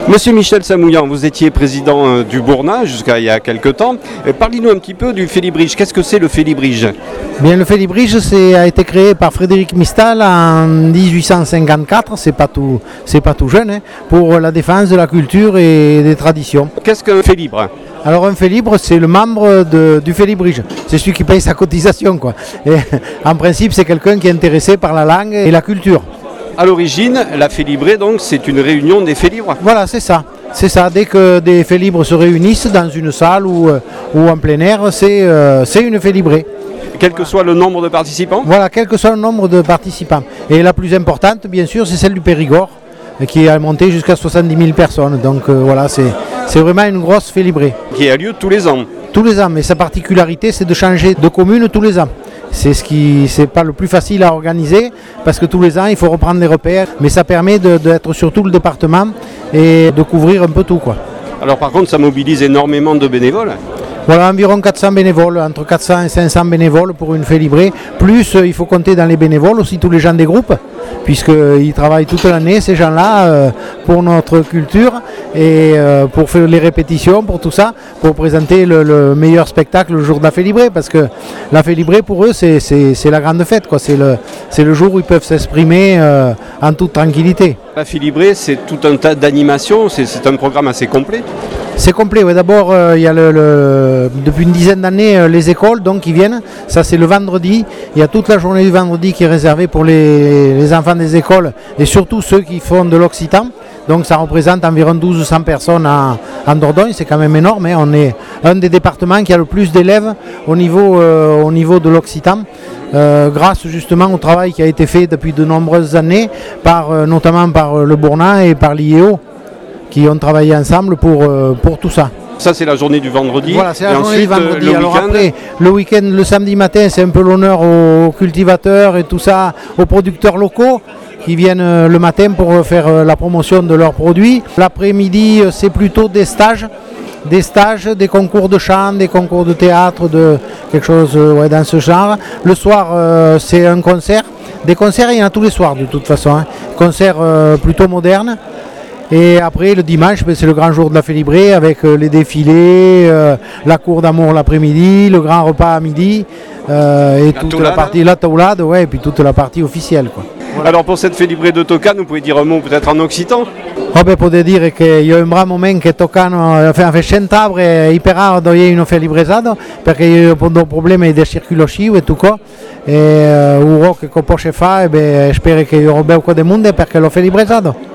Monsieur Michel Samouillan, vous étiez président du Bourna jusqu'à il y a quelques temps. Parlez-nous un petit peu du Félibrige. Qu'est-ce que c'est le Félibrige? Bien, le Félibrige a été créé par Frédéric Mistal en 1854, c'est pas tout jeune, hein, pour la défense de la culture et des traditions. Qu'est-ce qu'un Félibre? Alors un Félibre, c'est le membre du Félibrige, c'est celui qui paye sa cotisation, quoi. Et, en principe, c'est quelqu'un qui est intéressé par la langue et la culture. À l'origine, la Félibrée, donc, c'est une réunion des Félibres. Voilà, c'est ça. C'est ça, dès que des Félibres se réunissent dans une salle ou en plein air, c'est une Félibrée. Quel que soit le nombre de participants? Voilà, quel que soit le nombre de participants. Et la plus importante, bien sûr, c'est celle du Périgord, qui a monté jusqu'à 70 000 personnes. Donc voilà, c'est vraiment une grosse Félibrée. Qui a lieu tous les ans. Tous les ans, mais sa particularité, c'est de changer de commune tous les ans. C'est pas le plus facile à organiser parce que tous les ans il faut reprendre les repères, mais ça permet d'être sur tout le département et de couvrir un peu tout, quoi. Alors par contre ça mobilise énormément de bénévoles. Voilà, environ 400 bénévoles, entre 400 et 500 bénévoles pour une Félibrée. Plus il faut compter dans les bénévoles aussi tous les gens des groupes, puisqu'ils travaillent toute l'année, ces gens-là, pour notre culture et pour faire les répétitions, pour tout ça, pour présenter le meilleur spectacle le jour de la Félibrée, parce que la Félibrée pour eux c'est la grande fête, quoi. C'est le jour où ils peuvent s'exprimer en toute tranquillité. La Félibrée, c'est tout un tas d'animations, c'est un programme assez complet. C'est complet, oui. D'abord, il y a depuis une dizaine d'années les écoles donc, qui viennent. Ça, c'est le vendredi. Il y a toute la journée du vendredi qui est réservée pour les enfants des écoles et surtout ceux qui font de l'occitan. Donc ça représente environ 1200 personnes en Dordogne, c'est quand même énorme, hein. On est un des départements qui a le plus d'élèves au niveau de l'occitan. Grâce justement au travail qui a été fait depuis de nombreuses années, notamment par le Bourna et par l'IEO, qui ont travaillé ensemble pour tout ça. Ça c'est la journée du vendredi. Voilà, c'est la journée ensuite, du vendredi. Le Alors week-end. après, le week-end, le samedi matin, c'est un peu l'honneur aux cultivateurs et tout ça, aux producteurs locaux qui viennent le matin pour faire la promotion de leurs produits. L'après-midi, c'est plutôt des stages, des concours de chant, des concours de théâtre, quelque chose dans ce genre. Le soir, c'est un concert. Des concerts, il y en a tous les soirs de toute façon, hein. Concerts plutôt modernes. Et après, le dimanche, c'est le grand jour de la Félibrée avec les défilés, la cour d'amour l'après-midi, le grand repas à midi et toute la partie, la taulade, ouais, et puis toute la partie officielle, quoi. Voilà. Alors pour cette Félibrée de Toccane, vous pouvez dire un mot peut-être en occitan? Potete dire che io in bravo momento che toccano cent'abre iperare dove io felibrezzato perché io ho problemi di circolazione e tutto e uro che posso fare spero che io ho bello di mondo perché l'ho felibrezzato.